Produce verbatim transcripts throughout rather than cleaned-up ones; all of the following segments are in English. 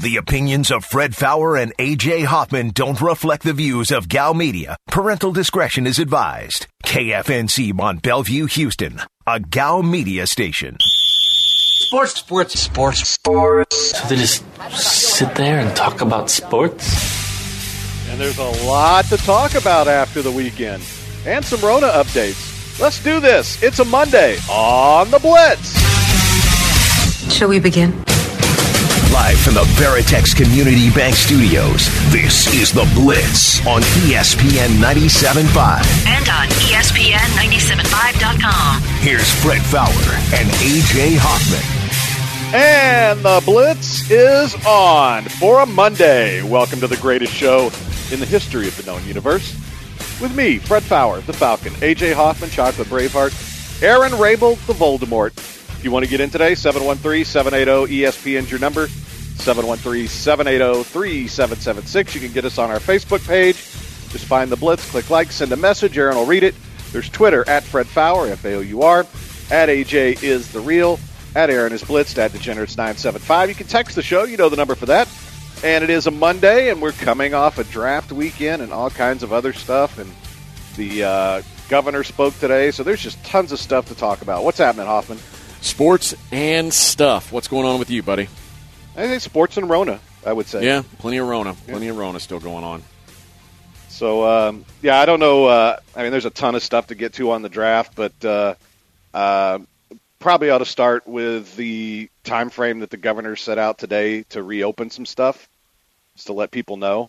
The opinions of Fred Faour and A J Hoffman don't reflect the views of G A L Media. Parental discretion is advised. K F N C Mont Bellevue, Houston, a G A L Media station. Sports, sports, sports, sports. So they just sit there and talk about sports? And there's a lot to talk about after the weekend. And some Rona updates. Let's do this. It's a Monday on the Blitz. Shall we begin? Live from the Veritex Community Bank Studios, this is The Blitz on E S P N ninety-seven point five. And on E S P N ninety-seven point five dot com. Here's Fred Faour and A J Hoffman. And The Blitz is on for a Monday. Welcome to the greatest show in the history of the known universe. With me, Fred Faour, the Falcon, A J Hoffman, Chocolate Braveheart, Aaron Rabel, the Voldemort. If you want to get in today, seven one three, seven eight zero, E S P N's your number, seven one three, seven eight zero, three seven seven six. You can get us on our Facebook page. Just find The Blitz, click like, send a message. Aaron will read it. There's Twitter, at Fred Faour, F A O U R, at A J is the real, at Aaron is blitzed, at Degenerates nine seven five. You can text the show. You know the number for that. And it is a Monday, and we're coming off a draft weekend and all kinds of other stuff. And the uh, governor spoke today, so there's just tons of stuff to talk about. What's happening, Hoffman? Sports and stuff. What's going on with you, buddy? I think sports and Rona, I would say. Yeah, plenty of Rona. Plenty yeah. of Rona still going on. So, um, yeah, I don't know. Uh, I mean, there's a ton of stuff to get to on the draft, but uh, uh, probably ought to start with the time frame that the governor set out today to reopen some stuff, just to let people know.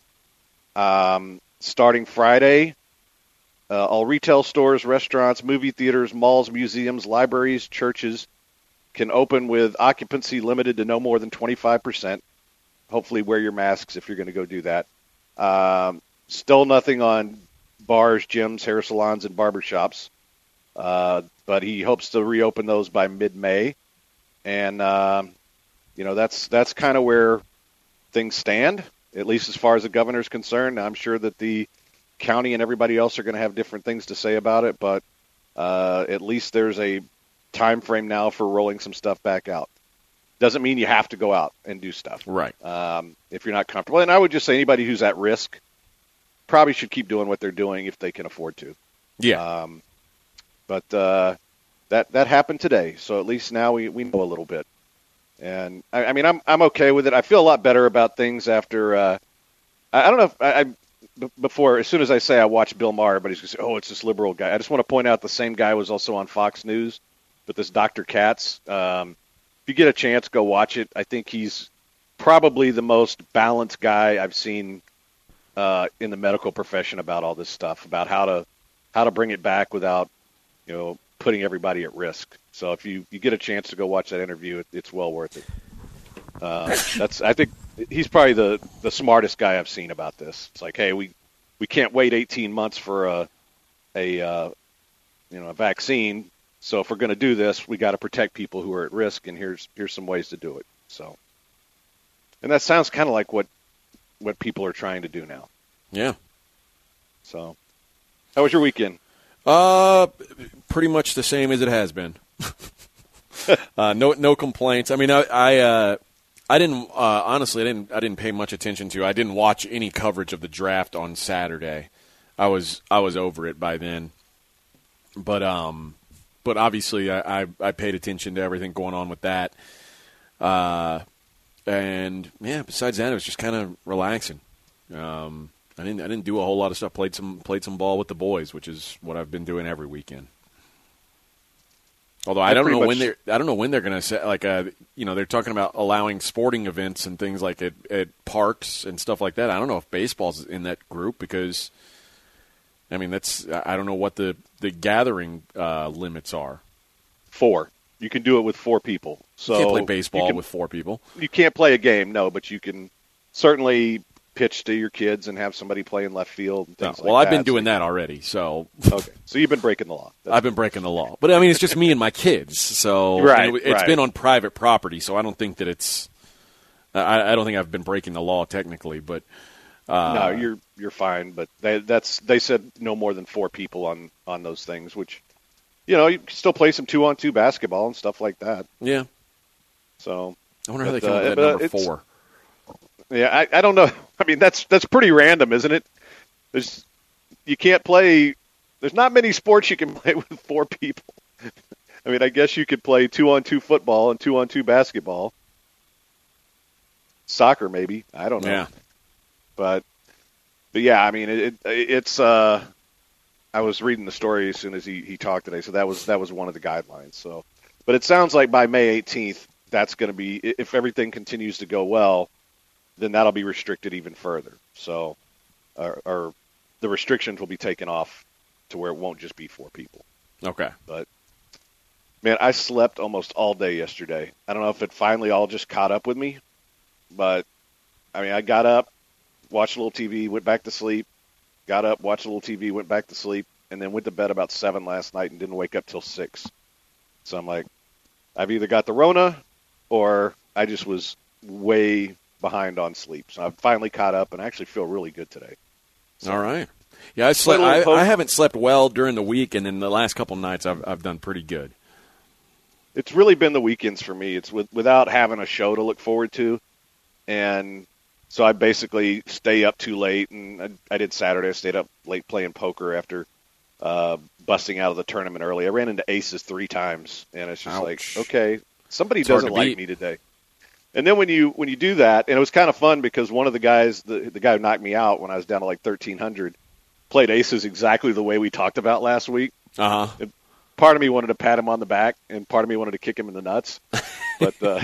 Um, starting Friday, uh, all retail stores, restaurants, movie theaters, malls, museums, libraries, churches can open with occupancy limited to no more than twenty-five percent. Hopefully wear your masks if you're going to go do that. Um, still nothing on bars, gyms, hair salons, and barbershops. Uh, but he hopes to reopen those by mid-May. And, um, you know, that's that's kind of where things stand, at least as far as the governor's concerned. I'm sure that the county and everybody else are going to have different things to say about it, but uh, at least there's a time frame now for rolling some stuff back out. Doesn't mean you have to go out and do stuff. Right. Um, if you're not comfortable. And I would just say anybody who's at risk probably should keep doing what they're doing if they can afford to. Yeah. Um, but uh, that that happened today, so at least now we, we know a little bit. And I, I mean, I'm I'm okay with it. I feel a lot better about things after. Uh, I, I don't know if I, I before as soon as I say I watched Bill Maher, everybody's going to say, "Oh, it's this liberal guy." I just want to point out the same guy was also on Fox News. But this Doctor Katz, um, if you get a chance, go watch it. I think he's probably the most balanced guy I've seen uh, in the medical profession about all this stuff, about how to how to bring it back without, you know, putting everybody at risk. So if you, you get a chance to go watch that interview, it, it's well worth it. Uh, that's I think he's probably the, the smartest guy I've seen about this. It's like, hey, we, we can't wait eighteen months for a a uh, you know a vaccine. So if we're going to do this, we got to protect people who are at risk, and here's here's some ways to do it. So, and that sounds kind of like what what people are trying to do now. Yeah. So, how was your weekend? Uh, pretty much the same as it has been. uh, no no complaints. I mean, I I, uh, I didn't uh, honestly I didn't I didn't pay much attention to. I didn't watch any coverage of the draft on Saturday. I was I was over it by then. But um. But obviously, I, I, I paid attention to everything going on with that. Uh, and, yeah, besides that, it was just kind of relaxing. Um, I didn't I didn't do a whole lot of stuff. Played some played some ball with the boys, which is what I've been doing every weekend. Although I, I don't know much... when they're I don't know when they're going to say, like, uh, you know, they're talking about allowing sporting events and things like at, at parks and stuff like that. I don't know if baseball's in that group because – I mean, that's I don't know what the, the gathering uh, limits are. Four. You can do it with four people. So you can't play baseball can, with four people. You can't play a game, no, but you can certainly pitch to your kids and have somebody play in left field and things no, well, like I've that. been doing so that already. So okay, so you've been breaking the law. That's I've been breaking the law. But, I mean, it's just me and my kids. So right, it, it's right. been on private property, so I don't think that it's I, I don't think I've been breaking the law technically, but uh, no, you're you're fine. But they, that's they said no more than four people on, on those things, which you know you can still play some two on two basketball and stuff like that. Yeah. So I wonder how but, they come uh, up with that but number it's, four. Yeah, I, I don't know. I mean, that's that's pretty random, isn't it? There's you can't play. There's not many sports you can play with four people. I mean, I guess you could play two-on-two football and two-on-two basketball. Soccer, maybe. I don't know. Yeah. But, but yeah, I mean, it, it it's. Uh, I was reading the story as soon as he, he talked today, so that was that was one of the guidelines. So, but it sounds like by May eighteenth, that's going to be, if everything continues to go well, then that'll be restricted even further. So, or, or the restrictions will be taken off to where it won't just be four people. Okay. But, man, I slept almost all day yesterday. I don't know if it finally all just caught up with me, but, I mean, I got up, watched a little T V, went back to sleep, got up, watched a little T V, went back to sleep, and then went to bed about seven last night and didn't wake up till six. So I'm like, I've either got the Rona or I just was way behind on sleep. So I've finally caught up and I actually feel really good today. So, all right. Yeah, I slept. I, I haven't slept well during the week, and then the last couple nights I've I've done pretty good. It's really been the weekends for me. It's with, without having a show to look forward to, and so I basically stay up too late. And I, I did Saturday. I stayed up late playing poker after uh, busting out of the tournament early. I ran into aces three times, and it's just Ouch. like, okay, somebody It's hard doesn't to like beat. me today. And then when you when you do that, and it was kind of fun because one of the guys, the the guy who knocked me out when I was down to like thirteen hundred, played aces exactly the way we talked about last week. Uh huh. Part of me wanted to pat him on the back, and part of me wanted to kick him in the nuts. But uh,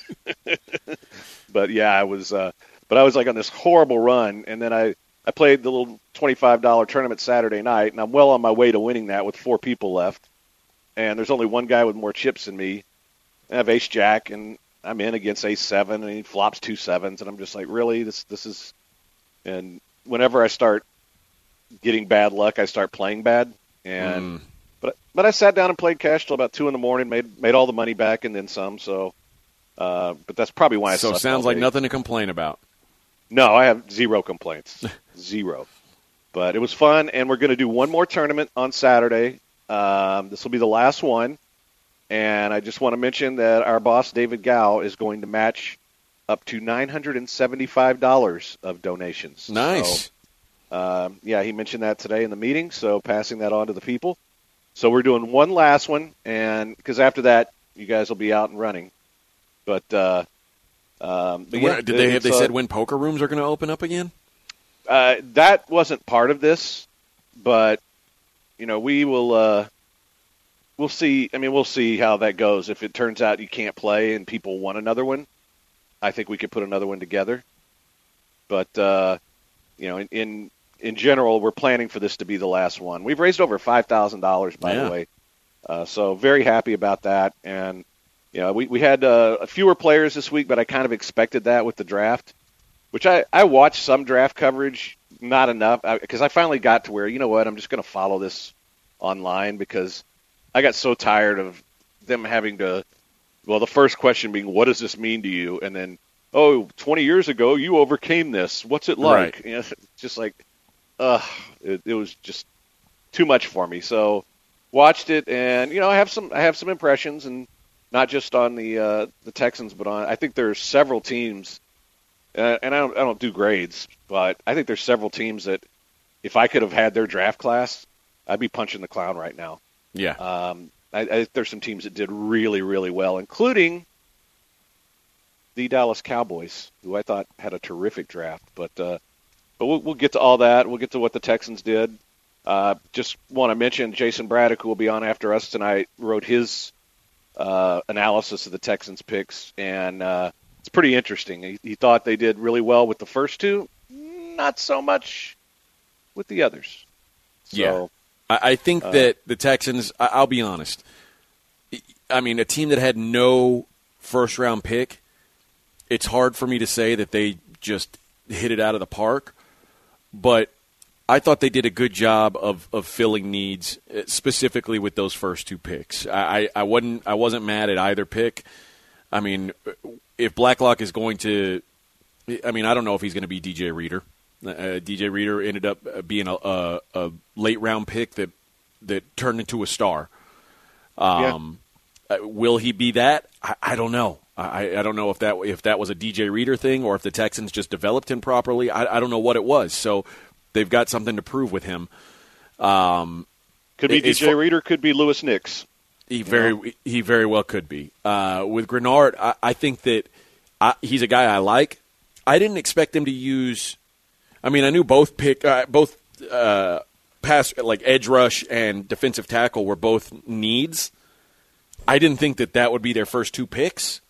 but yeah, I was. Uh, but I was like on this horrible run, and then I, I played the little twenty-five dollars tournament Saturday night, and I'm well on my way to winning that with four people left. And there's only one guy with more chips than me. And I have ace jack, and I'm in against ace seven, and he flops two sevens, and I'm just like, really, this this is. And whenever I start getting bad luck, I start playing bad, and. Mm. But but I sat down and played cash till about two in the morning, made made all the money back and then some. So, uh, but that's probably why I So slept sounds all like day. nothing to complain about. No, I have zero complaints, zero. But it was fun, and we're going to do one more tournament on Saturday. Um, this will be the last one, and I just want to mention that our boss David Gow is going to match up to nine hundred and seventy-five dollars of donations. Nice. So, um, yeah, he mentioned that today in the meeting. So passing that on to the people. So we're doing one last one, and because after that, you guys will be out and running. But, uh, um, but Where- yeah, did they have it's, they uh, said when poker rooms are going to open up again? Uh, that wasn't part of this, but you know we will. Uh, we'll see. I mean, we'll see how that goes. If it turns out you can't play and people want another one, I think we could put another one together. But uh, you know, in. in In general, we're planning for this to be the last one. We've raised over five thousand dollars, by Yeah. the way, uh, so very happy about that. And you know, we we had uh, fewer players this week, but I kind of expected that with the draft, which I I watched some draft coverage, not enough, because I, I finally got to where you know what, I'm just going to follow this online because I got so tired of them having to. Well, the first question being, what does this mean to you? And then, oh, twenty years ago you overcame this. What's it like? Right. You know, it's just like. Uh, it, it was just too much for me. So watched it, and you know, I have some I have some impressions, and not just on the uh, the Texans, but on I think there's several teams, uh, and I don't I don't do grades, but I think there's several teams that if I could have had their draft class, I'd be punching the clown right now. Yeah. Um, I, I think there's some teams that did really really well, including the Dallas Cowboys, who I thought had a terrific draft, but. Uh, But we'll, we'll get to all that. We'll get to what the Texans did. Uh, just want to mention Jason Braddock, who will be on after us tonight, wrote his uh, analysis of the Texans' picks, and uh, it's pretty interesting. He, he thought they did really well with the first two, not so much with the others. So, Yeah. I, I think uh, that the Texans, I, I'll be honest, I mean, a team that had no first-round pick, it's hard for me to say that they just hit it out of the park. But I thought they did a good job of, of filling needs, specifically with those first two picks. I, I wasn't I wasn't mad at either pick. I mean, if Blacklock is going to, I mean, I don't know if he's going to be D J Reader. Uh, D J Reader ended up being a, a, a late round pick that that turned into a star. Um, yeah. uh, will he be that? I, I don't know. I, I don't know if that if that was a D J Reader thing or if the Texans just developed him properly. I, I don't know what it was. So they've got something to prove with him. Um, could be it, D J Reader, could be Lewis Nix. He very know? he very well could be. Uh, with Grenard, I, I think that I, he's a guy I like. I didn't expect him to use. I mean, I knew both pick uh, both uh, pass like edge rush and defensive tackle were both needs. I didn't think that that would be their first two picks,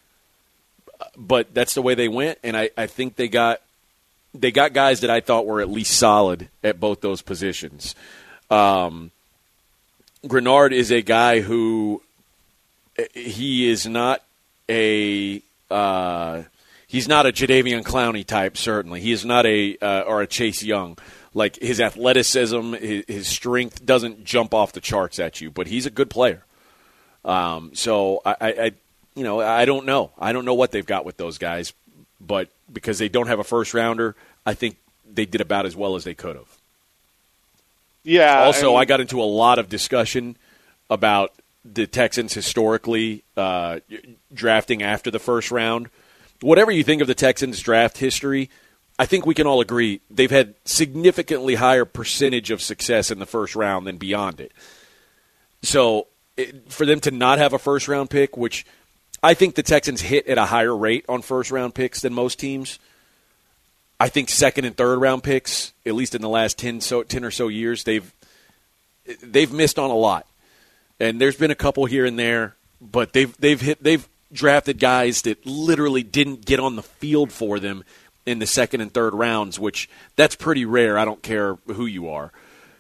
but that's the way they went, and I, I think they got they got guys that I thought were at least solid at both those positions. Um, Grenard is a guy who he is not a uh, he's not a Jadeveon Clowney type. Certainly, he is not a uh, or a Chase Young. Like his athleticism, his, his strength doesn't jump off the charts at you, but he's a good player. Um, so I, I, you know, I don't know. I don't know what they've got with those guys, but because they don't have a first rounder, I think they did about as well as they could have. Yeah. Also, I, mean, I got into a lot of discussion about the Texans historically uh, drafting after the first round. Whatever you think of the Texans' draft history, I think we can all agree they've had significantly higher percentage of success in the first round than beyond it. So it, for them to not have a first-round pick, which I think the Texans hit at a higher rate on first-round picks than most teams, I think second and third round picks, at least in the last ten, so, ten or so years, they've they've missed on a lot. And there's been a couple here and there, but they've they've hit they've drafted guys that literally didn't get on the field for them in the second and third rounds, which that's pretty rare. I don't care who you are.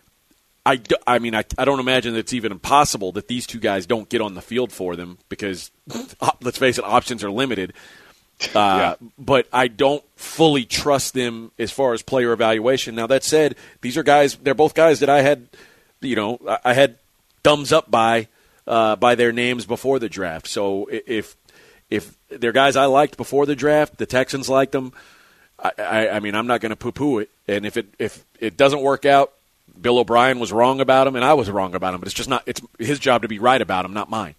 I, do, I mean, I, I don't imagine that it's even impossible that these two guys don't get on the field for them because, let's face it, options are limited. Uh, yeah. But I don't fully trust them as far as player evaluation. Now, that said, these are guys, they're both guys that I had, you know, I had thumbs up by uh, by their names before the draft. So if if they're guys I liked before the draft, the Texans liked them, I, I, I mean, I'm not going to poo-poo it. And if it if it doesn't work out, Bill O'Brien was wrong about him, and I was wrong about him. But it's just not, it's his job to be right about him, not mine.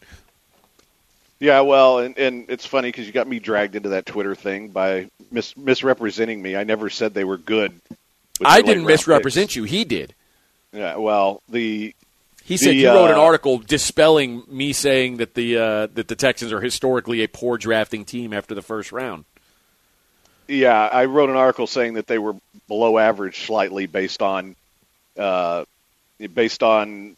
Yeah, well, and, and it's funny because you got me dragged into that Twitter thing by mis- misrepresenting me. I never said they were good. I didn't misrepresent picks. you. He did. Yeah, well, the he said the, you wrote uh, an article dispelling me saying that the uh, that the Texans are historically a poor drafting team after the first round. Yeah, I wrote an article saying that they were below average slightly based on uh, based on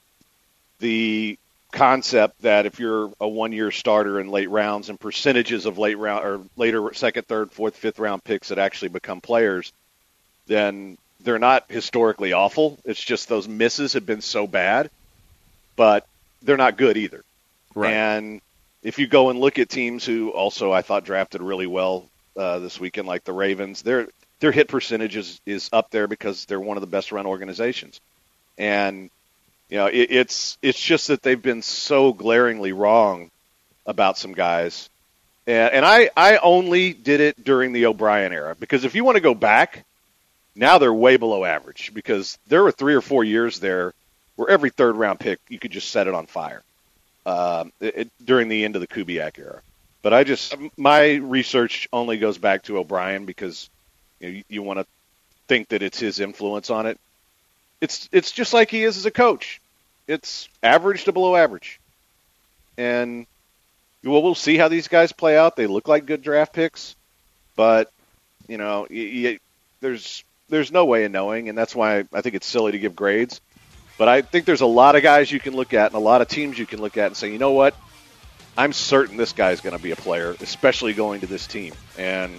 the concept that if you're a one-year starter in late rounds and percentages of late round or later second, third, fourth, fifth round picks that actually become players, then they're not historically awful. It's just those misses have been so bad, but they're not good either. Right. And if you go and look at teams who also I thought drafted really well uh, this weekend, like the Ravens, their their hit percentage is, is up there because they're one of the best run organizations. And you know, it, it's it's just that they've been so glaringly wrong about some guys. And, and I, I only did it during the O'Brien era because if you want to go back, now they're way below average because there were three or four years there where every third-round pick, you could just set it on fire uh, it, during the end of the Kubiak era. But I just – my research only goes back to O'Brien because you know, you, you want to think that it's his influence on it. It's it's just like he is as a coach. It's average to below average. And well, we'll see how these guys play out. They look like good draft picks. But, you know, you, you, there's there's no way of knowing, and that's why I think it's silly to give grades. But I think there's a lot of guys you can look at and a lot of teams you can look at and say, you know what, I'm certain this guy's going to be a player, especially going to this team. And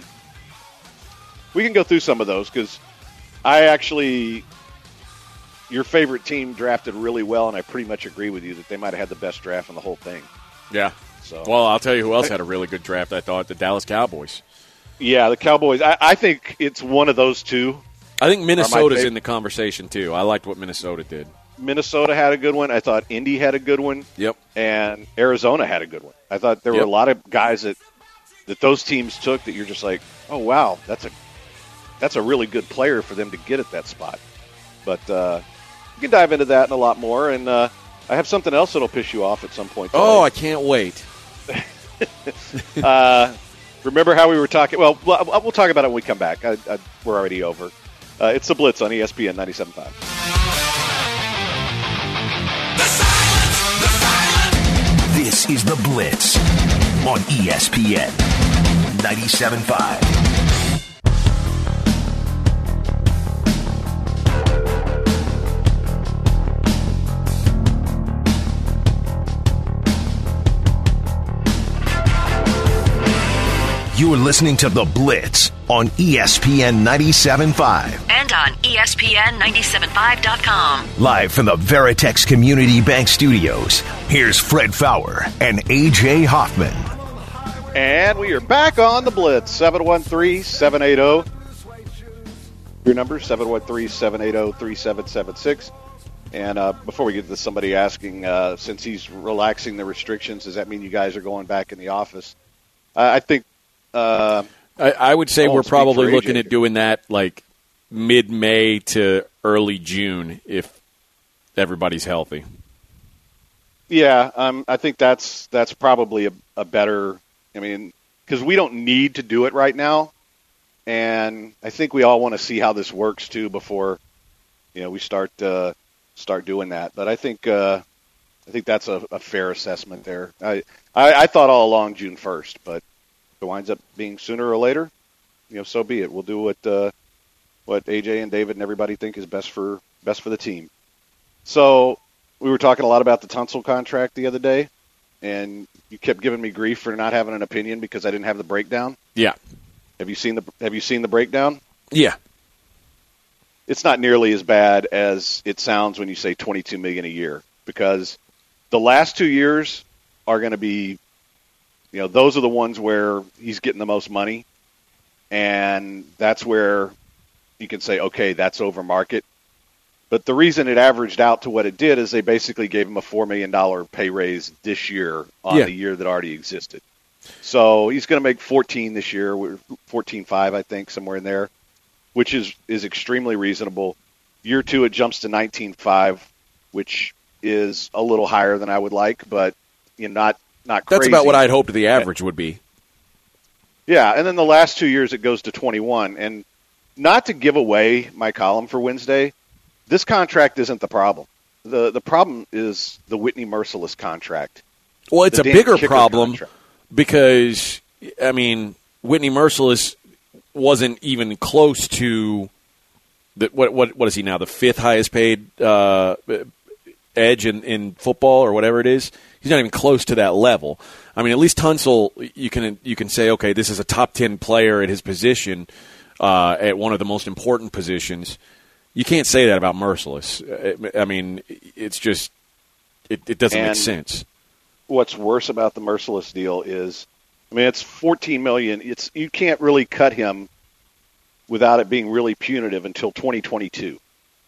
we can go through some of those because I actually – your favorite team drafted really well, and I pretty much agree with you that they might have had the best draft in the whole thing. Yeah. So, well, I'll tell you who else had a really good draft, I thought, the Dallas Cowboys. Yeah, the Cowboys. I, I think it's one of those two. I think Minnesota's in the conversation, too. I liked what Minnesota did. Minnesota had a good one. I thought Indy had a good one. Yep. And Arizona had a good one. I thought there yep. were a lot of guys that, that those teams took that you're just like, oh, wow, that's a that's a really good player for them to get at that spot. But uh, we can dive into that and a lot more. And uh, I have something else that'll piss you off at some point today. Oh, I can't wait. uh, remember how we were talking? Well, we'll we'll talk about it when we come back. I, I, we're already over. Uh, it's The Blitz on E S P N ninety-seven point five. This is The Blitz on E S P N ninety-seven point five. You're listening to The Blitz on E S P N ninety-seven point five. And on E S P N ninety-seven point five dot com. Live from the Veritex Community Bank Studios, here's Fred Faour and A J Hoffman. And we are back on The Blitz, seven one three, seven eight zero. Your number, seven one three, seven eight zero, three seven seven six. And uh, before we get to somebody asking, uh, since he's relaxing the restrictions, does that mean you guys are going back in the office? Uh, I think Uh, I, I would say I we're won't speak probably for looking A J. at doing that like mid-May to early June if everybody's healthy. Yeah, um, I think that's that's probably a, a better. I mean, because we don't need to do it right now, and I think we all want to see how this works too before, you know, we start uh, start doing that. But I think uh, I think that's a, a fair assessment there. I, I I thought all along June first, but if it winds up being sooner or later, you know, so be it. We'll do what uh, what A J and David and everybody think is best for best for the team. So we were talking a lot about the Tunsil contract the other day, and you kept giving me grief for not having an opinion because I didn't have the breakdown. Yeah. Have you seen the Have you seen the breakdown? Yeah. It's not nearly as bad as it sounds when you say twenty-two million dollars a year, because the last two years are going to be, you know, those are the ones where he's getting the most money, and that's where you can say, okay, that's over market. But the reason it averaged out to what it did is they basically gave him a four million dollars pay raise this year on Yeah. the year that already existed. So he's going to make fourteen this year, fourteen point five, I think, somewhere in there, which is, is extremely reasonable. Year two, it jumps to nineteen point five, which is a little higher than I would like, but you know, not not crazy. That's about what I'd hoped the average would be. Yeah, and then the last two years it goes to twenty-one. And not to give away my column for Wednesday, this contract isn't the problem. The the problem is the Whitney Merciless contract. Well, it's The a Dan bigger Kicker problem contract. because, I mean, Whitney Merciless wasn't even close to the, what what what is he now, the fifth highest paid uh, edge in, in football or whatever it is. He's not even close to that level. I mean, at least Tunsil, you can you can say, okay, this is a top ten player at his position, uh, at one of the most important positions. You can't say that about Merciless. I mean, it's just it, it doesn't And make sense. What's worse about the Merciless deal is, I mean, it's fourteen million dollars. It's you can't really cut him without it being really punitive until twenty twenty-two.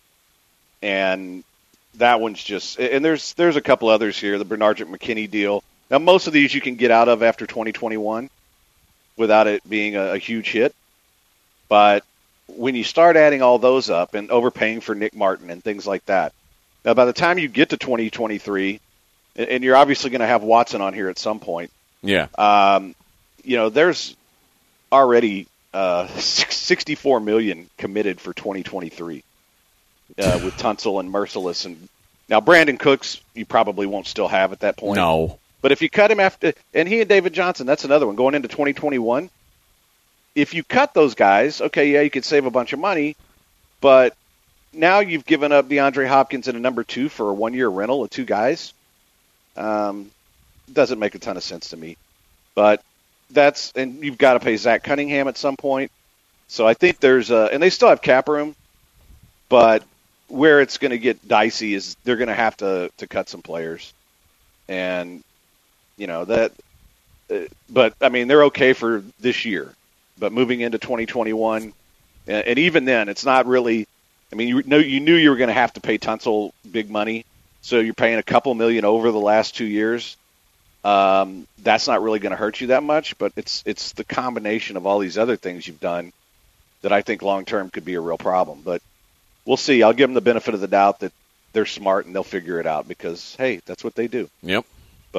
And that one's just, and there's there's a couple others here, the Bernard McKinney deal. Now, most of these you can get out of after twenty twenty-one without it being a, a huge hit. But when you start adding all those up and overpaying for Nick Martin and things like that, now by the time you get to twenty twenty-three, and, and you're obviously going to have Watson on here at some point, Yeah. um, you know, there's already uh, sixty-four million dollars committed for twenty twenty-three. Uh, with Tunsil and Merciless, and now Brandon Cooks you probably won't still have at that point. No. But if you cut him after, and he and David Johnson, that's another one going into twenty twenty-one. If you cut those guys, okay, yeah, you could save a bunch of money, but now you've given up DeAndre Hopkins and a number two for a one-year rental of two guys. Um, doesn't make a ton of sense to me, but that's, and you've got to pay Zach Cunningham at some point. So I think there's a, and they still have cap room, but where it's going to get dicey is they're going to have to to cut some players, and you know that. Uh, but I mean, they're okay for this year, but moving into twenty twenty-one, and, and even then, it's not really. I mean, you know, you knew you were going to have to pay Tunsil big money, so you're paying a couple million over the last two years. Um, that's not really going to hurt you that much, but it's it's the combination of all these other things you've done that I think long term could be a real problem, but. We'll see. I'll give them the benefit of the doubt that they're smart and they'll figure it out because, hey, that's what they do. Yep. But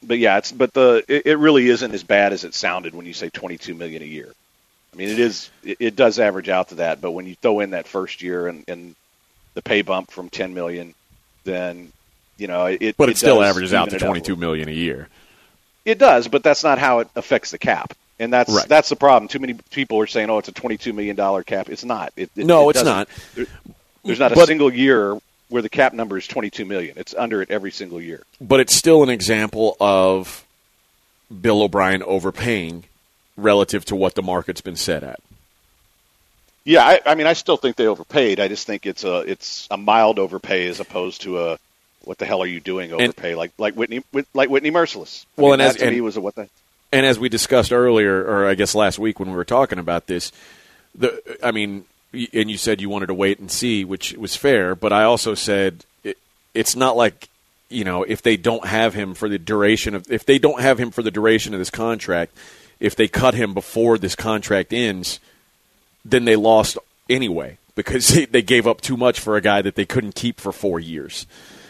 but yeah, it's but the it, it really isn't as bad as it sounded when you say twenty-two million dollars a year. I mean, it is it, it does average out to that, but when you throw in that first year and, and the pay bump from ten million dollars, then you know it. But it, it still does averages out to even it twenty-two million dollars a year. It does, but that's not how it affects the cap, and that's Right. that's the problem. Too many people are saying, "Oh, it's a twenty-two million dollars cap." It's not. It, it, No, it it's doesn't. not. There, there's not a But- single year where the cap number is twenty-two million dollars. It's under it every single year. But it's still an example of Bill O'Brien overpaying relative to what the market's been set at. Yeah, I, I mean, I still think they overpaid. I just think it's a it's a mild overpay as opposed to a what the hell are you doing overpay And, like like Whitney like Whitney Merciless. I well, mean, and that as to and, me was a what the and as we discussed earlier, or I guess last week when we were talking about this, the I mean, and you said you wanted to wait and see, which was fair. But I also said it, it's not like, you know, if they don't have him for the duration of if they don't have him for the duration of this contract, if they cut him before this contract ends, then they lost anyway because they, they gave up too much for a guy that they couldn't keep for four years.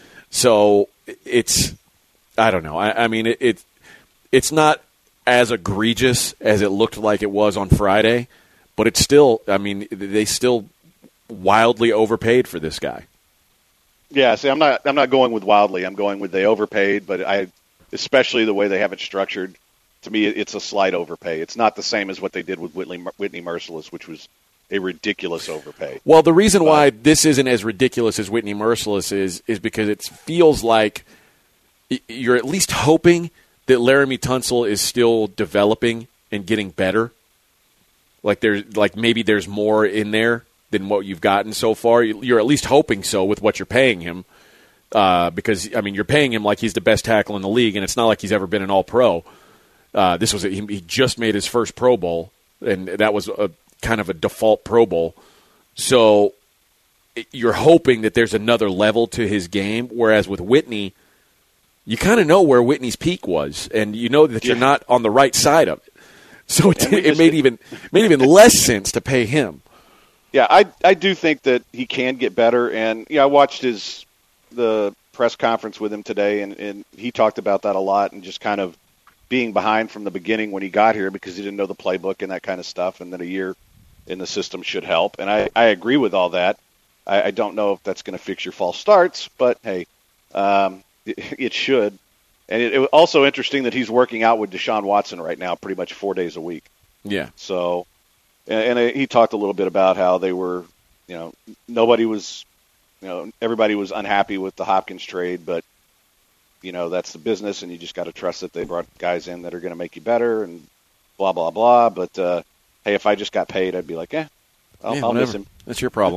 So it's, I don't know. I, I mean, it, it it's not as egregious as it looked like it was on Friday, but it's still, I mean, they still wildly overpaid for this guy. Yeah, see, I'm not I'm not going with wildly. I'm going with they overpaid, but I especially the way they have it structured. To me, it's a slight overpay. It's not the same as what they did with Whitney, Whitney Merciless, which was a ridiculous overpay. Well, the reason but, why this isn't as ridiculous as Whitney Merciless is is because it feels like you're at least hoping that Laramie Tunsil is still developing and getting better. Like there's like maybe there's more in there than what you've gotten so far. You're at least hoping so with what you're paying him, uh, because I mean you're paying him like he's the best tackle in the league, and it's not like he's ever been an All-Pro. Uh, this was a, he, he just made his first Pro Bowl, and that was a kind of a default Pro Bowl. So you're hoping that there's another level to his game, whereas with Whitney, you kind of know where Whitney's peak was, and you know that you're Yeah. not on the right side of it. So it, we it just- made even made even less sense to pay him. Yeah, I I do think that he can get better, and yeah, I watched his the press conference with him today, and, and he talked about that a lot, and just kind of being behind from the beginning when he got here because he didn't know the playbook and that kind of stuff, and then a year in the system should help. And I, I agree with all that. I, I don't know if that's going to fix your false starts, but hey, um, it, it should. And it, it was also interesting that he's working out with Deshaun Watson right now pretty much four days a week. Yeah. So, and, and he talked a little bit about how they were, you know, nobody was, you know, everybody was unhappy with the Hopkins trade, but, you know, that's the business, and you just got to trust that they brought guys in that are going to make you better and blah, blah, blah. But, uh, hey, if I just got paid, I'd be like, eh, I'll, Yeah, I'll miss whatever. him. That's your problem.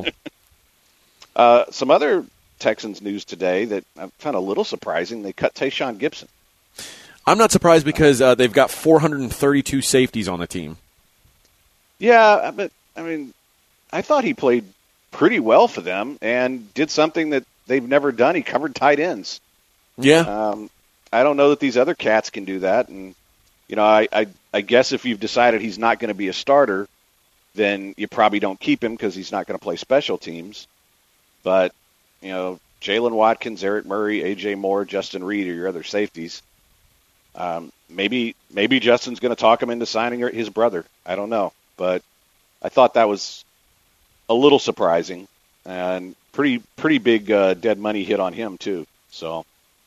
Uh, some other Texans news today that I found a little surprising. They cut Tayshaun Gibson. I'm not surprised because uh, they've got four hundred thirty-two safeties on the team. Yeah, but, I mean, I thought he played pretty well for them and did something that they've never done. He covered tight ends. Yeah. Um, I don't know that these other cats can do that. And, you know, I, I, I guess if you've decided he's not going to be a starter, then you probably don't keep him because he's not going to play special teams. But, you know, Jalen Watkins, Eric Murray, A J Moore, Justin Reed are your other safeties. Um, maybe maybe Justin's going to talk him into signing his brother. I don't know. But I thought that was a little surprising and pretty pretty big uh, dead money hit on him too. So,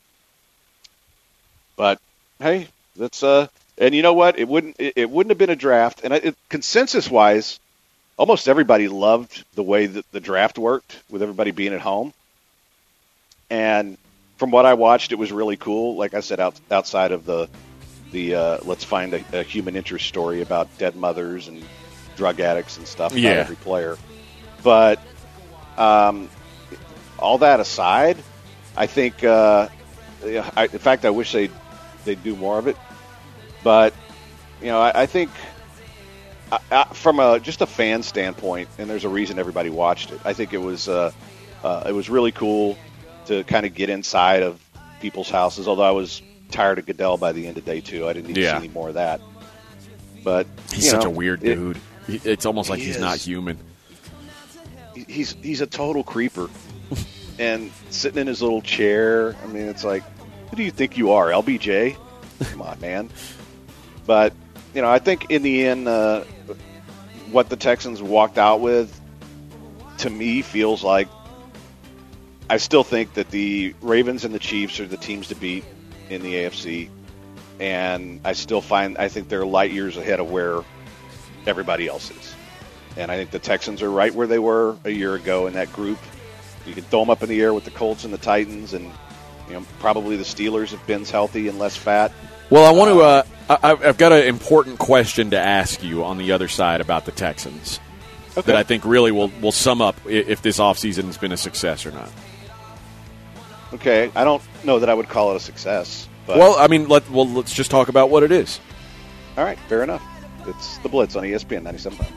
but hey, that's uh, and you know what? It wouldn't it, it wouldn't have been a draft. And it, consensus wise, almost everybody loved the way that the draft worked with everybody being at home. And from what I watched, it was really cool. Like I said, out, outside of the the uh, let's find a, a human interest story about dead mothers and drug addicts and stuff about Yeah. every player. But um, all that aside, I think, uh, I, in fact, I wish they'd, they'd do more of it. But, you know, I, I think I, I, from a just a fan standpoint, and there's a reason everybody watched it, I think it was uh, uh, it was really cool to kind of get inside of people's houses, although I was tired of Goodell by the end of day two. I didn't need Yeah. to see any more of that. But He's you such know, a weird it- dude. He, it's almost like He he's is. not human. he's he's a total creeper, and sitting in his little chair. I mean, it's like, who do you think you are, L B J? Come on, man. But, you know, I think in the end, uh, what the Texans walked out with, to me, feels like I still think that the Ravens and the Chiefs are the teams to beat in the A F C. And I still find, I think they're light years ahead of where everybody else is. And I think the Texans are right where they were a year ago in that group. You can throw them up in the air with the Colts and the Titans, and you know probably the Steelers if Ben's healthy and less fat. Well, I want to. Uh, I, I've got an important question to ask you on the other side about the Texans okay. that I think really will, will sum up if this offseason has been a success or not. Okay, I don't know that I would call it a success. But well, I mean, let well let's just talk about what it is. All right, fair enough. It's the Blitz on E S P N ninety-seven point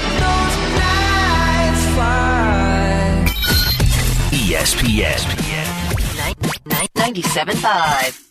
five. E S P N ninety-seven point five.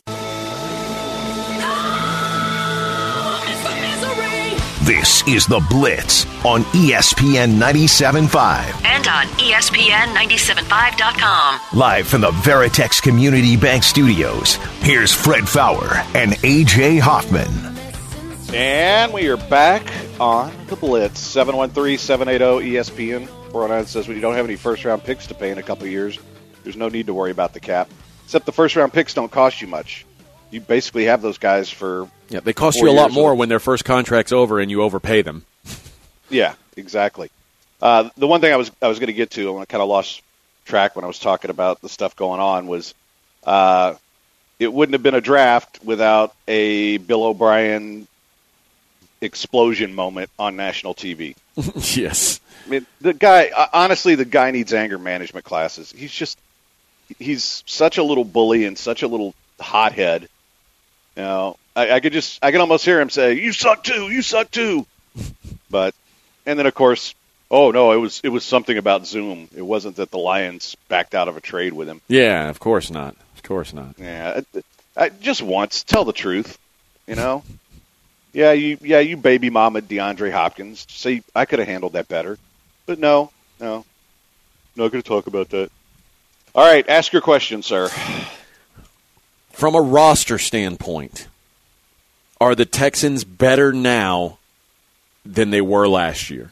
This is the Blitz on E S P N ninety-seven point five. And on E S P N ninety-seven point five dot com. Live from the Veritex Community Bank Studios, here's Fred Faour and A J Hoffman. And we are back on the Blitz. seven one three, seven eight zero, E S P N. four oh nine says when you don't have any first-round picks to pay in a couple of years, there's no need to worry about the cap. Except the first-round picks don't cost you much. You basically have those guys for Yeah, they cost you a lot more when their first contract's over and you overpay them. Yeah, exactly. Uh, the one thing I was I was going to get to, and I kind of lost track when I was talking about the stuff going on, was uh, it wouldn't have been a draft without a Bill O'Brien explosion moment on national T V. Yes. I mean, the guy, honestly, the guy needs anger management classes. He's just, he's such a little bully and such a little hothead. You know, I, I could just, I can almost hear him say, "You suck too, you suck too." But, and then of course, oh no, it was, it was something about Zoom. It wasn't that the Lions backed out of a trade with him. Yeah, of course not. Of course not. Yeah, I, I, just once, tell the truth. You know. Yeah, you, yeah, you baby mama DeAndre Hopkins. See, I could have handled that better, but no, no, not going to talk about that. All right, ask your question, sir. From a roster standpoint, are the Texans better now than they were last year?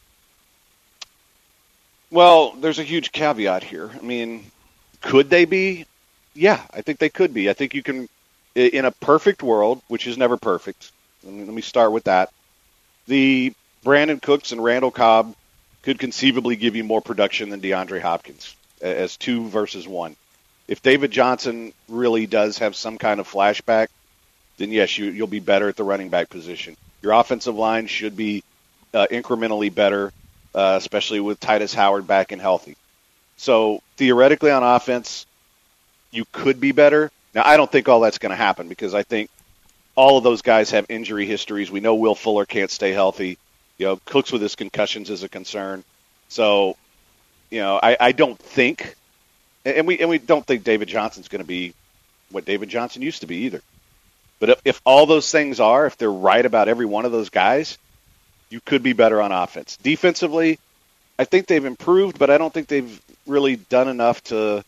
Well, there's a huge caveat here. I mean, could they be? Yeah, I think they could be. I think you can, in a perfect world, which is never perfect. Let me, let me start with that. The Brandon Cooks and Randall Cobb could conceivably give you more production than DeAndre Hopkins as two versus one. If David Johnson really does have some kind of flashback, then yes, you, you'll be better at the running back position. Your offensive line should be uh, incrementally better, uh, especially with Titus Howard back and healthy. So theoretically on offense, you could be better. Now, I don't think all that's going to happen because I think all of those guys have injury histories. We know Will Fuller can't stay healthy. You know, Cooks with his concussions is a concern. So, you know, I, I don't think, and we and we don't think David Johnson's going to be what David Johnson used to be either. But if, if all those things are, if they're right about every one of those guys, you could be better on offense. Defensively, I think they've improved, but I don't think they've really done enough to,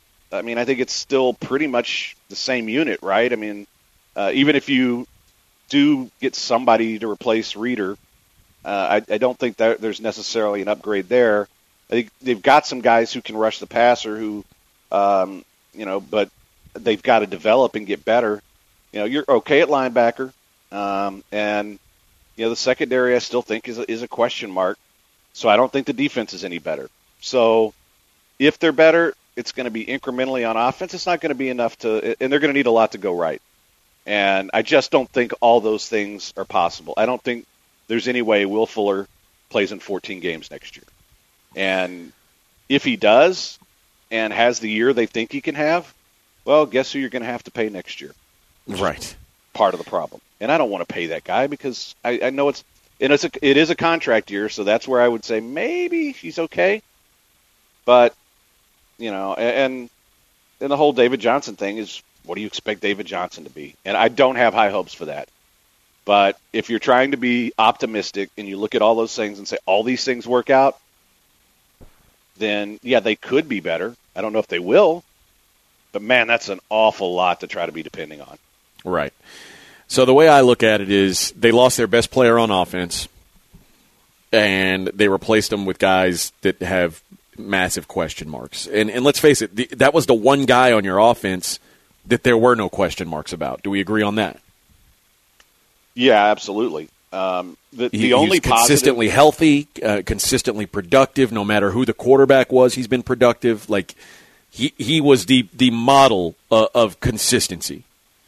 I mean, I think it's still pretty much the same unit, right? I mean, Uh, even if you do get somebody to replace Reeder, uh, I, I don't think that there's necessarily an upgrade there. I think they've got some guys who can rush the passer who, um, you know, but they've got to develop and get better. You know, you're okay at linebacker, um, and, you know, the secondary I still think is a, is a question mark. So I don't think the defense is any better. So if they're better, it's going to be incrementally on offense. It's not going to be enough to, and they're going to need a lot to go right. And I just don't think all those things are possible. I don't think there's any way Will Fuller plays in fourteen games next year. And if he does and has the year they think he can have, well, guess who you're going to have to pay next year? Right. Part of the problem. And I don't want to pay that guy because I, I know it's, and it's a, it is a contract year, so that's where I would say maybe he's okay. But, you know, and, and the whole David Johnson thing is, what do you expect David Johnson to be? And I don't have high hopes for that. But if you're trying to be optimistic and you look at all those things and say all these things work out, then, yeah, they could be better. I don't know if they will. But, man, that's an awful lot to try to be depending on. Right. So the way I look at it is they lost their best player on offense, and they replaced them with guys that have massive question marks. And and let's face it, the, that was the one guy on your offense that there were no question marks about. Do we agree on that? Yeah, absolutely. Um, the the he, only he's consistently positive, healthy, uh, consistently productive. No matter who the quarterback was, he's been productive. Like he he was the the model uh, of consistency.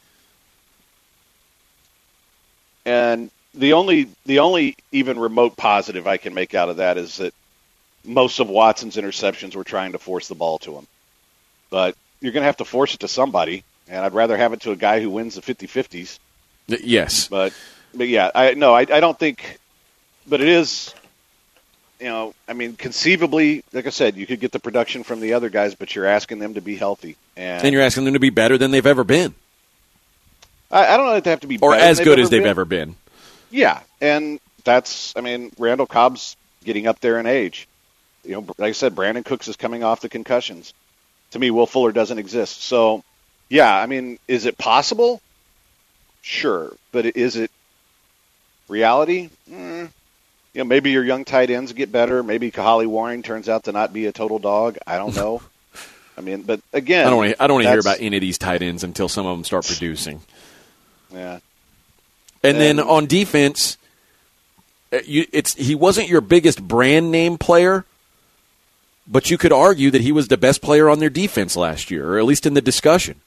And the only the only even remote positive I can make out of that is that most of Watson's interceptions were trying to force the ball to him. But you're going to have to force it to somebody, and I'd rather have it to a guy who wins the fifty-fifties. Yes. But, but yeah, I no, I, I don't think – but it is – you know, I mean, conceivably, like I said, you could get the production from the other guys, but you're asking them to be healthy. And, and you're asking them to be better than they've ever been. I, I don't know if they have to be or better as than good they've as they've been. ever been. Yeah, and that's, I mean, Randall Cobb's getting up there in age. You know, like I said, Brandon Cooks is coming off the concussions. To me, Will Fuller doesn't exist. So, yeah, I mean, is it possible? Sure, but is it reality? Mm. You know, maybe your young tight ends get better. Maybe Kahale Warring turns out to not be a total dog. I don't know. I mean, but again, I don't want to, I don't want to hear about any of these tight ends until some of them start producing. Yeah. And, and then on defense, you, it's he wasn't your biggest brand name player, but you could argue that he was the best player on their defense last year, or at least in the discussion.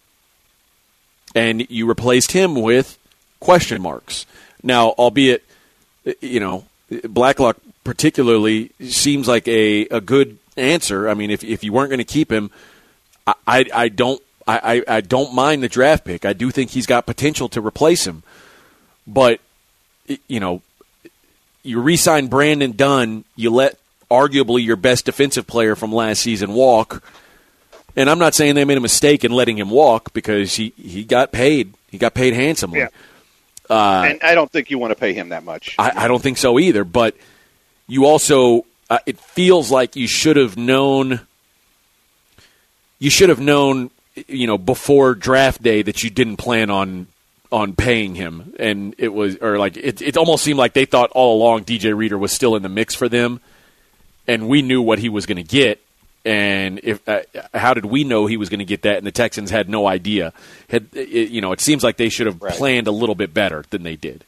And you replaced him with question marks. Now, albeit, you know, Blacklock particularly seems like a, a good answer. I mean, if if you weren't going to keep him, I, I, I don't I, I don't mind the draft pick. I do think he's got potential to replace him. But, you know, you re-sign Brandon Dunn, you let arguably your best defensive player from last season walk. And I'm not saying they made a mistake in letting him walk because he, he got paid. He got paid handsomely. Yeah. Uh, and I don't think you want to pay him that much. I, I don't think so either. But you also, uh, it feels like you should have known, you should have known, you know, before draft day that you didn't plan on on paying him. And it was, or like, it, it almost seemed like they thought all along D J Reader was still in the mix for them. And we knew what he was going to get. And if uh, how did we know he was going to get that? And the Texans had no idea. Had it, you know, it seems like they should have right. planned a little bit better than they did.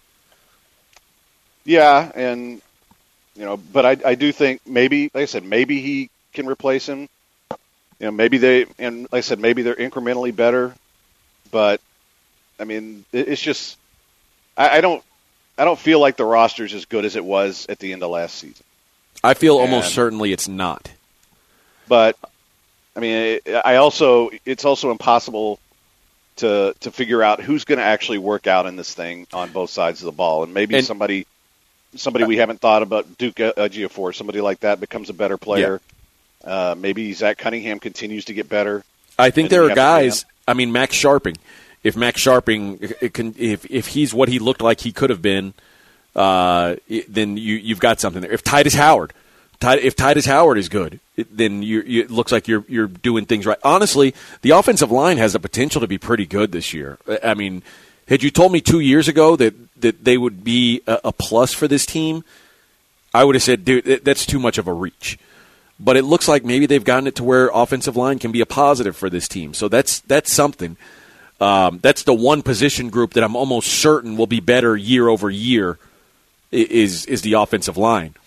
Yeah, and you know, but I, I do think maybe, like I said, maybe he can replace him. You know, maybe they, and like I said, maybe they're incrementally better. But I mean, it, it's just I, I don't I don't feel like the roster's as good as it was at the end of last season. I feel and, almost certainly it's not. But I mean, I also it's also impossible to to figure out who's going to actually work out in this thing on both sides of the ball, and maybe and, somebody somebody we haven't thought about, Duke Ejiofor, somebody like that becomes a better player. Yeah. Uh, maybe Zach Cunningham continues to get better. I think there are guys. I mean, Max Sharping. If Max Sharping, it can, if if he's what he looked like he could have been, uh, then you you've got something there. If Titus Howard. If Titus Howard is good, then you, you, it looks like you're you're doing things right. Honestly, the offensive line has the potential to be pretty good this year. I mean, had you told me two years ago that, that they would be a, a plus for this team, I would have said, dude, that's too much of a reach. But it looks like maybe they've gotten it to where offensive line can be a positive for this team. So that's that's something. Um, that's the one position group that I'm almost certain will be better year over year is is the offensive line.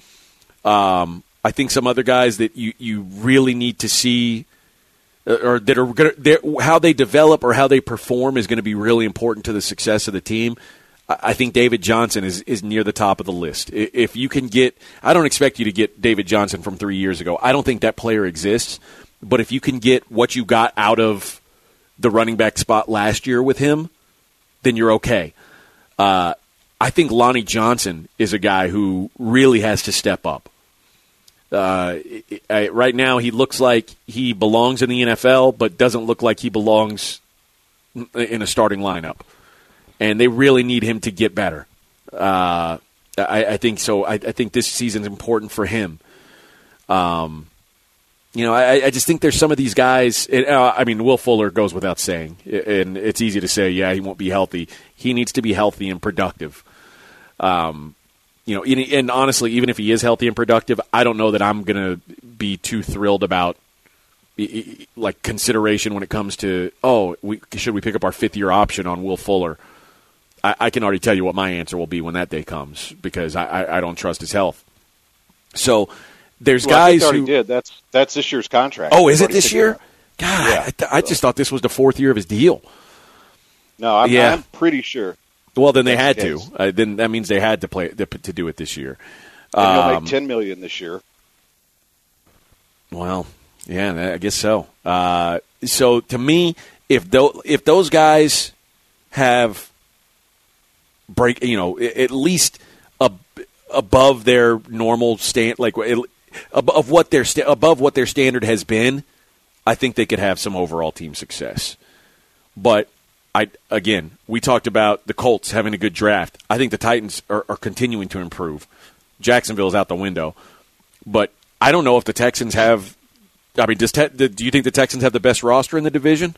Um, I think some other guys that you, you really need to see or that are going how they develop or how they perform is going to be really important to the success of the team. I think David Johnson is, is near the top of the list. If you can get – I don't expect you to get David Johnson from three years ago. I don't think that player exists. But if you can get what you got out of the running back spot last year with him, then you're okay. Uh, I think Lonnie Johnson is a guy who really has to step up. Uh, I, right now, he looks like he belongs in the N F L, but doesn't look like he belongs in a starting lineup. And they really need him to get better. Uh, I, I think so. I, I think this season's important for him. Um, you know, I, I just think there's some of these guys. It, uh, I mean, Will Fuller goes without saying, and it's easy to say, yeah, he won't be healthy. He needs to be healthy and productive. Um, you know, and, and honestly, even if he is healthy and productive, I don't know that I'm going to be too thrilled about like consideration when it comes to, oh, we, should we pick up our fifth year option on Will Fuller? I, I can already tell you what my answer will be when that day comes because I, I, I don't trust his health. So there's well, guys I think they already who did. That's that's this year's contract. Oh, is it this year? God, yeah. I, th- I just thought this was the fourth year of his deal. No, I'm, yeah. I'm pretty sure. Well, then they That's had the to. Uh, then that means they had to play to, to do it this year. And um, he'll make ten million this year. Well, yeah, I guess so. Uh, so to me, if tho- if those guys have break, you know, at least ab- above their normal stand, like above what their sta- above what their standard has been, I think they could have some overall team success. But I again, we talked about the Colts having a good draft. I think the Titans are, are continuing to improve. Jacksonville's out the window, but I don't know if the Texans have. I mean, does te- do you think the Texans have the best roster in the division?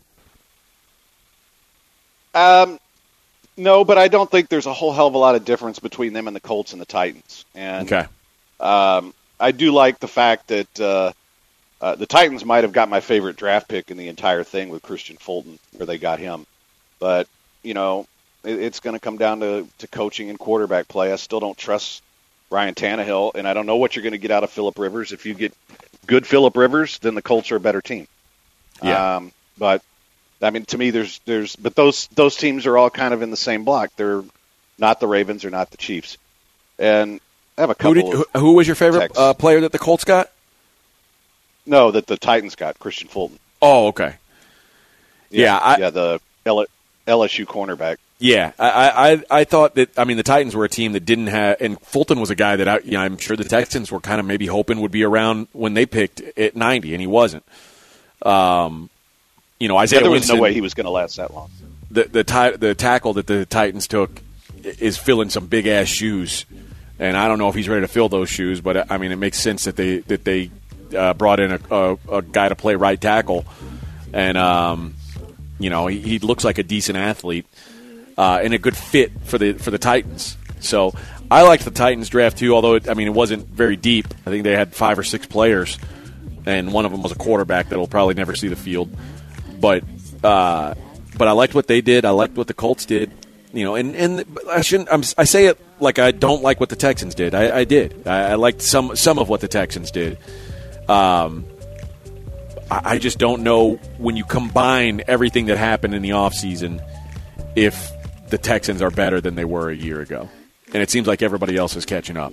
Um, no, but I don't think there's a whole hell of a lot of difference between them and the Colts and the Titans. And okay, um, I do like the fact that uh, uh, the Titans might have got my favorite draft pick in the entire thing with Christian Fulton, where they got him. But you know, it, it's going to come down to, to coaching and quarterback play. I still don't trust Ryan Tannehill, and I don't know what you're going to get out of Phillip Rivers. If you get good Phillip Rivers, then the Colts are a better team. Yeah. Um, but I mean, to me, there's there's but those those teams are all kind of in the same block. They're not the Ravens or not the Chiefs. And I have a couple. Who, did, who, who was your favorite uh, player that the Colts got? No, that the Titans got Christian Fulton. Oh, okay. Yeah, yeah, I, yeah the L S U cornerback. Yeah, I, I I thought that, I mean, the Titans were a team that didn't have, and Fulton was a guy that I, you know, I'm sure the Texans were kind of maybe hoping would be around when they picked at ninety, and he wasn't. Um, you know, Isaiah yeah, there was Winston, no way he was going to last that long. The the, ti- the tackle that the Titans took is filling some big ass shoes, and I don't know if he's ready to fill those shoes, but I mean, it makes sense that they that they uh, brought in a, a, a guy to play right tackle, and um, you know, he, he looks like a decent athlete. Uh, and a good fit for the for the Titans. So I liked the Titans draft too, although it, I mean it wasn't very deep. I think they had five or six players, and one of them was a quarterback that will probably never see the field. But uh, but I liked what they did. I liked what the Colts did. You know, and, and I shouldn't. I'm, I say it like I don't like what the Texans did. I, I did. I, I liked some some of what the Texans did. Um, I, I just don't know when you combine everything that happened in the offseason if the Texans are better than they were a year ago. And it seems like everybody else is catching up.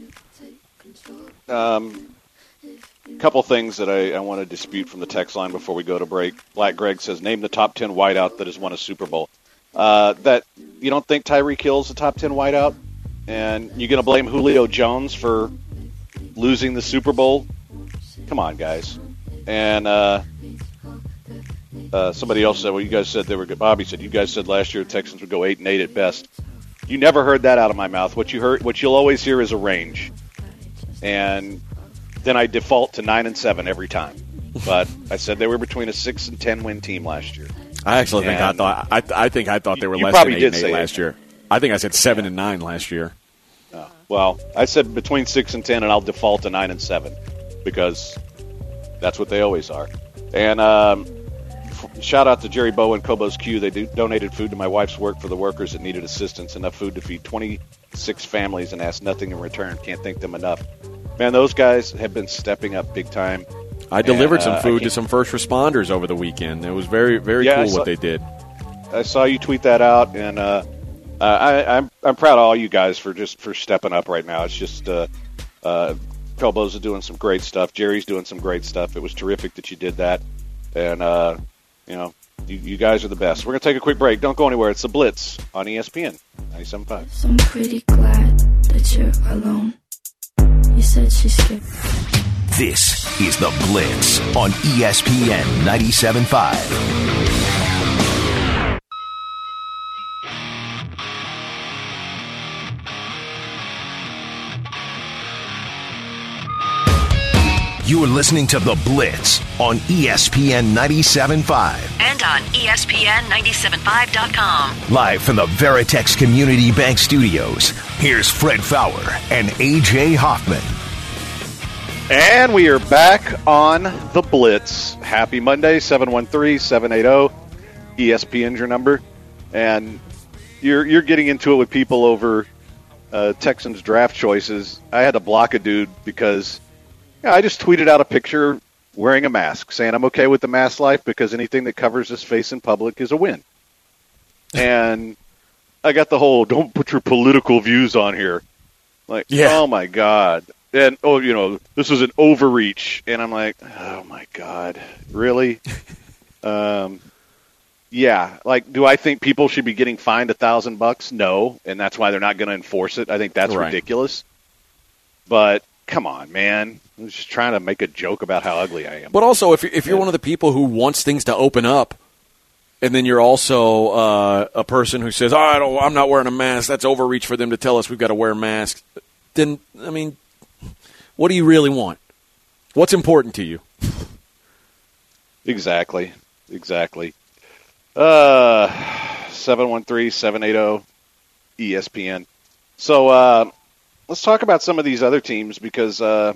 Um, a couple things that I, I want to dispute from the text line before we go to break. Black Greg says, name the top ten wideout that has won a Super Bowl. Uh, that you don't think Tyreek Hill's the top ten wideout? And you're going to blame Julio Jones for losing the Super Bowl? Come on, guys. And uh, Uh, somebody else said, well, you guys said they were good. Bobby said, you guys said last year the Texans would go eight and eight at best. You never heard that out of my mouth. What you heard, what you'll always hear is a range. And then I default to nine and seven every time. But I said they were between a six and ten win team last year. I actually think and I thought I, I think I thought they were you less probably than eight did and eight say last eight. year. I think I said seven and nine last year. Uh, well, I said between six and ten, and I'll default to nine and seven because that's what they always are. And um, f- shout out to Jerry Bowen, Kobo's Q. They do, donated food to my wife's work for the workers that needed assistance. Enough food to feed twenty-six families and asked nothing in return. Can't thank them enough. Man, those guys have been stepping up big time. I delivered and, uh, some food I to some first responders over the weekend. It was very, very Yeah, I cool saw- what they did. I saw you tweet that out, and uh, uh, I, I'm I'm proud of all you guys for just for stepping up right now. It's just uh, uh, Kobo's is doing some great stuff. Jerry's doing some great stuff. It was terrific that you did that, and uh, you know you, you guys are the best. We're gonna take a quick break. Don't go anywhere. It's the Blitz on E S P N ninety-seven point five. So I'm pretty glad that you're alone. You said she skipped. This is the Blitz on E S P N ninety-seven point five. You're listening to The Blitz on E S P N ninety-seven point five. And on E S P N ninety-seven five dot com. Live from the Veritex Community Bank Studios, here's Fred Faour and A J Hoffman. And we are back on The Blitz. Happy Monday, seven one three, seven eight zero. E S P N's your number. And you're you're getting into it with people over uh, Texans draft choices. I had to block a dude because yeah, I just tweeted out a picture wearing a mask, saying I'm okay with the mask life because anything that covers his face in public is a win. And I got the whole, don't put your political views on here. Like, yeah. Oh, my God. And, oh, you know, this is an overreach. And I'm like, oh, my God, really? um, yeah. Like, do I think people should be getting fined a thousand bucks? No. And that's why they're not going to enforce it. I think that's right. Ridiculous. But come on, man. I'm just trying to make a joke about how ugly I am. But also, if you're, if you're one of the people who wants things to open up, and then you're also uh, a person who says, oh, I don't, I'm not wearing a mask, that's overreach for them to tell us we've got to wear masks, then, I mean, what do you really want? What's important to you? Exactly. Exactly. Uh, seven one three, seven eight zero, E S P N. So, uh, let's talk about some of these other teams because uh,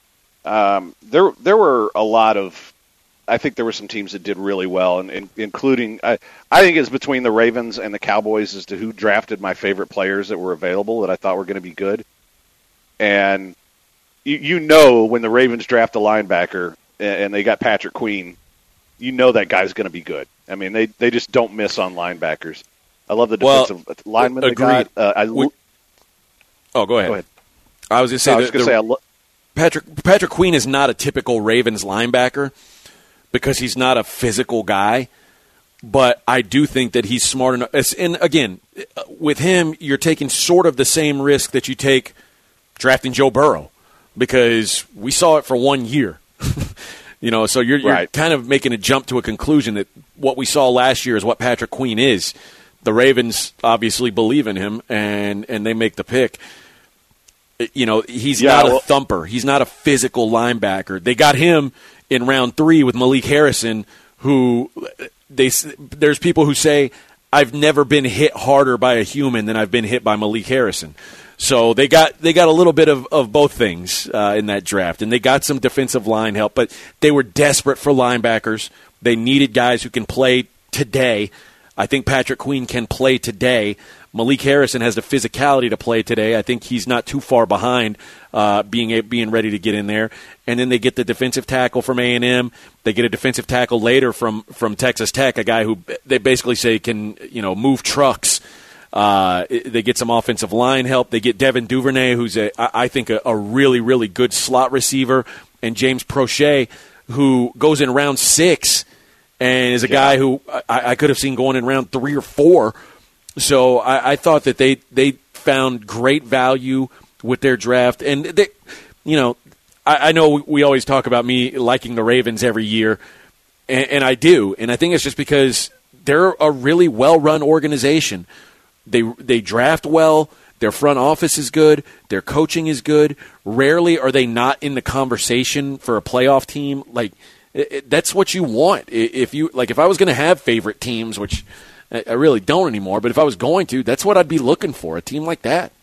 um, there there were a lot of – I think there were some teams that did really well, and, and including I, – I think it's between the Ravens and the Cowboys as to who drafted my favorite players that were available that I thought were going to be good. And you, you know when the Ravens draft a linebacker and they got Patrick Queen, you know that guy's going to be good. I mean, they, they just don't miss on linebackers. I love the defensive well, lineman they got. Uh, I, we, Oh, go ahead. Go ahead. I was going to say, no, the, the, say lo- Patrick Patrick Queen is not a typical Ravens linebacker because he's not a physical guy, but I do think that he's smart enough. And again, with him, you're taking sort of the same risk that you take drafting Joe Burrow because we saw it for one year. you know, so you're, you're right. kind of making a jump to a conclusion that what we saw last year is what Patrick Queen is. The Ravens obviously believe in him, and, and they make the pick. You know, he's yeah, not well, a thumper. He's not a physical linebacker. They got him in round three with Malik Harrison, who they there's people who say, I've never been hit harder by a human than I've been hit by Malik Harrison. So they got they got a little bit of, of both things uh, in that draft, and they got some defensive line help, but they were desperate for linebackers. They needed guys who can play today. I think Patrick Queen can play today. Malik Harrison has the physicality to play today. I think he's not too far behind uh, being being ready to get in there. And then they get the defensive tackle from A and M. They get a defensive tackle later from, from Texas Tech, a guy who they basically say can you know move trucks. Uh, they get some offensive line help. They get Devin Duvernay, who's a I think a, a really really good slot receiver, and James Prochet, who goes in round six. And is a yeah. guy who I, I could have seen going in round three or four. So I, I thought that they, they found great value with their draft. And, they, you know, I, I know we always talk about me liking the Ravens every year, and, and I do. And I think it's just because they're a really well-run organization. They They draft well. Their front office is good. Their coaching is good. Rarely are they not in the conversation for a playoff team. Like, It, it, that's what you want. If you like, if I was going to have favorite teams, which I, I really don't anymore, but if I was going to, that's what I'd be looking for, a team like that.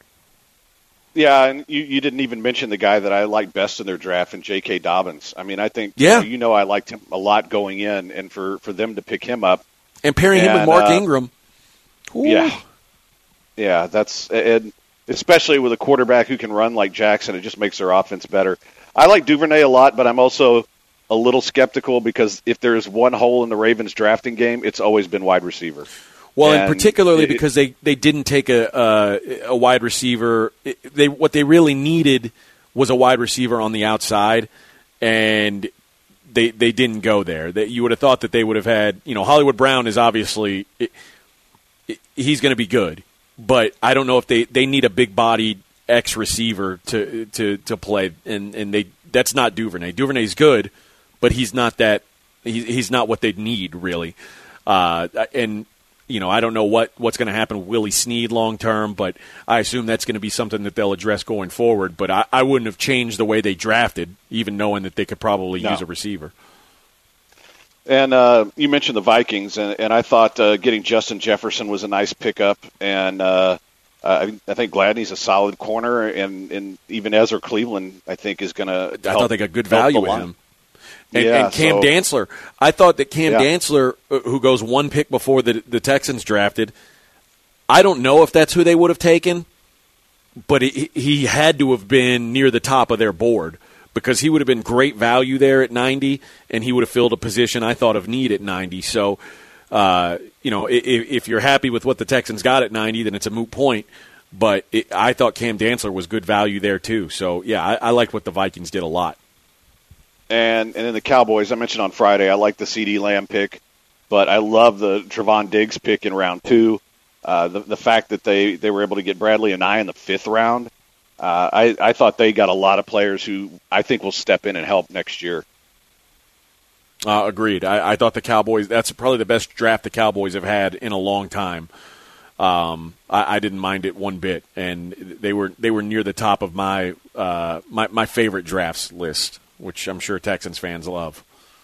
Yeah, and you, you didn't even mention the guy that I liked best in their draft, and J K. Dobbins. I mean, I think yeah. you, know, you know I liked him a lot going in, and for, for them to pick him up. And pairing and, him with Mark uh, Ingram. Ooh. Yeah. Yeah, that's and especially with a quarterback who can run like Jackson, it just makes their offense better. I like Duvernay a lot, but I'm also – a little skeptical because if there's one hole in the Ravens drafting game, it's always been wide receiver. Well, and, and particularly it, because they, they didn't take a uh, a wide receiver. They what they really needed was a wide receiver on the outside, and they they didn't go there. That you would have thought that they would have had. You know, Hollywood Brown is obviously it, it, he's going to be good, but I don't know if they, they need a big bodied X receiver to to to play, and and they that's not Duvernay. Duvernay's good. But he's not that. He, he's not what they need really. Uh, and you know, I don't know what, what's going to happen with Willie Snead long term, but I assume that's going to be something that they'll address going forward. But I, I wouldn't have changed the way they drafted, even knowing that they could probably no. use a receiver. And uh, you mentioned the Vikings, and, and I thought uh, getting Justin Jefferson was a nice pickup. And uh, uh, I think Gladney's a solid corner, and, and even Ezra Cleveland, I think, is going to. I thought they got good value with him. And, yeah, and Cam so, Dantzler, I thought that Cam yeah. Dantzler, who goes one pick before the the Texans drafted, I don't know if that's who they would have taken, but he, he had to have been near the top of their board because he would have been great value there at ninety, and he would have filled a position I thought of need at ninety. So, uh, you know, if, if you're happy with what the Texans got at ninety, then it's a moot point. But it, I thought Cam Dantzler was good value there too. So, yeah, I, I liked what the Vikings did a lot. And and then the Cowboys, I mentioned on Friday, I like the CeeDee Lamb pick, but I love the Trevon Diggs pick in round two. Uh, the the fact that they, they were able to get Bradley and I in the fifth round, uh, I, I thought they got a lot of players who I think will step in and help next year. Uh, agreed. I, I thought the Cowboys, that's probably the best draft the Cowboys have had in a long time. Um, I, I didn't mind it one bit, and they were they were near the top of my uh, my, my favorite drafts list, which I'm sure Texans fans love.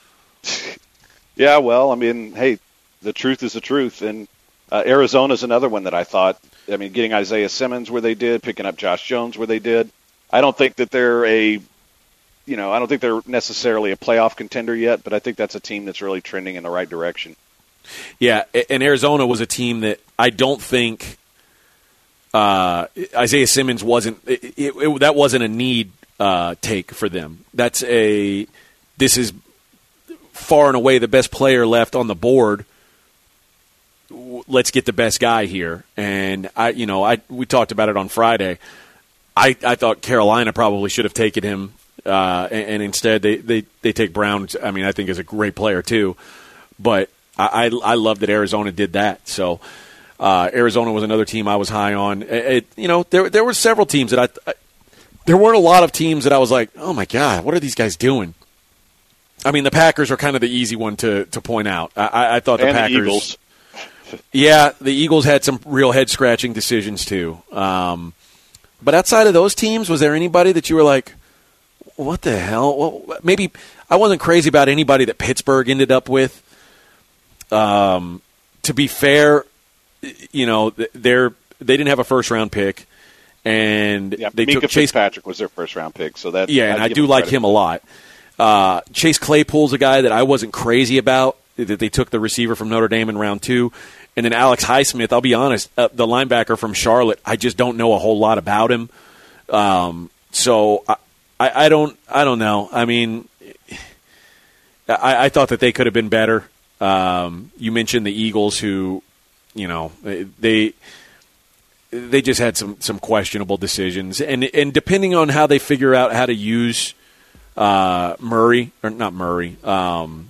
Yeah, well, I mean, hey, the truth is the truth. And uh, Arizona's another one that I thought, I mean, getting Isaiah Simmons where they did, picking up Josh Jones where they did. I don't think that they're a, you know, I don't think they're necessarily a playoff contender yet, but I think that's a team that's really trending in the right direction. Yeah, and Arizona was a team that I don't think uh, Isaiah Simmons wasn't, it, it, it, that wasn't a need Uh, take for them. That's a this is far and away the best player left on the board. Let's get the best guy here. And I, you know, I we talked about it on Friday. I, I thought Carolina probably should have taken him, uh, and, and instead they, they, they take Brown. I mean, I think is a great player too, but I I, I love that Arizona did that. So uh, Arizona was another team I was high on. It, it, you know, there there were several teams that I. I There weren't a lot of teams that I was like, oh, my God, what are these guys doing? I mean, the Packers are kind of the easy one to, to point out. I, I thought the and Packers. The Eagles. Yeah, the Eagles had some real head-scratching decisions, too. Um, but outside of those teams, was there anybody that you were like, what the hell? Well, maybe I wasn't crazy about anybody that Pittsburgh ended up with. Um, to be fair, you know, they're, they didn't have a first-round pick. And yeah, they Minka took Chase Fitzpatrick was their first round pick, so that yeah, and I do like him a lot. Uh, Chase Claypool's a guy that I wasn't crazy about that they took the receiver from Notre Dame in round two, and then Alex Highsmith. I'll be honest, uh, the linebacker from Charlotte. I just don't know a whole lot about him, um, so I, I, I don't I don't know. I mean, I, I thought that they could have been better. Um, you mentioned the Eagles, who you know they. They just had some, some questionable decisions, and and depending on how they figure out how to use uh, Murray or not Murray, um,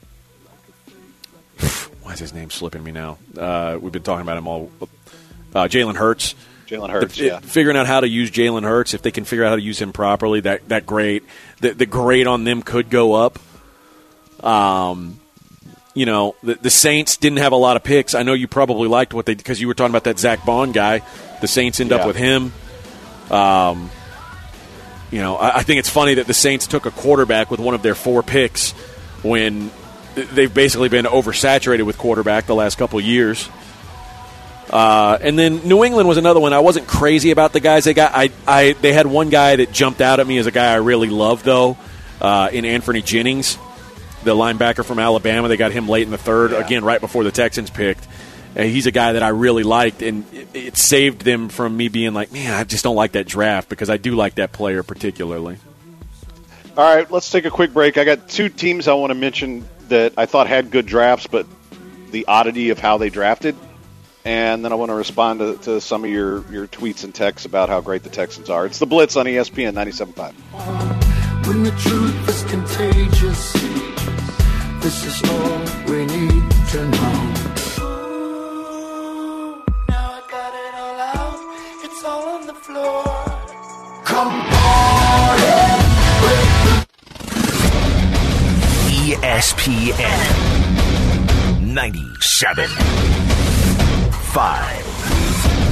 why is his name slipping me now? Uh, we've been talking about him all. Uh, Jalen Hurts. Jalen Hurts, the, yeah. Figuring out how to use Jalen Hurts, if they can figure out how to use him properly, that that great. The, the grade on them could go up. Um. You know, the, the Saints didn't have a lot of picks. I know you probably liked what they – because you were talking about that Zach Bond guy. The Saints end yeah. up with him. Um, you know, I, I think it's funny that the Saints took a quarterback with one of their four picks when they've basically been oversaturated with quarterback the last couple of years. Uh, and then New England was another one. I wasn't crazy about the guys they got. I, I They had one guy that jumped out at me as a guy I really loved, though, uh, in Anthony Jennings. The linebacker from Alabama. They got him late in the third, yeah. again, right before the Texans picked. And he's a guy that I really liked, and it, it saved them from me being like, man, I just don't like that draft, because I do like that player particularly. All right, let's take a quick break. I got two teams I want to mention that I thought had good drafts, but the oddity of how they drafted. And then I want to respond to, to some of your, your tweets and texts about how great the Texans are. It's the Blitz on E S P N ninety-seven point five. When the truth is contagious, this is all we need to know. Now I got it all out. It's all on the floor. Come on. E S P N ninety-seven. five.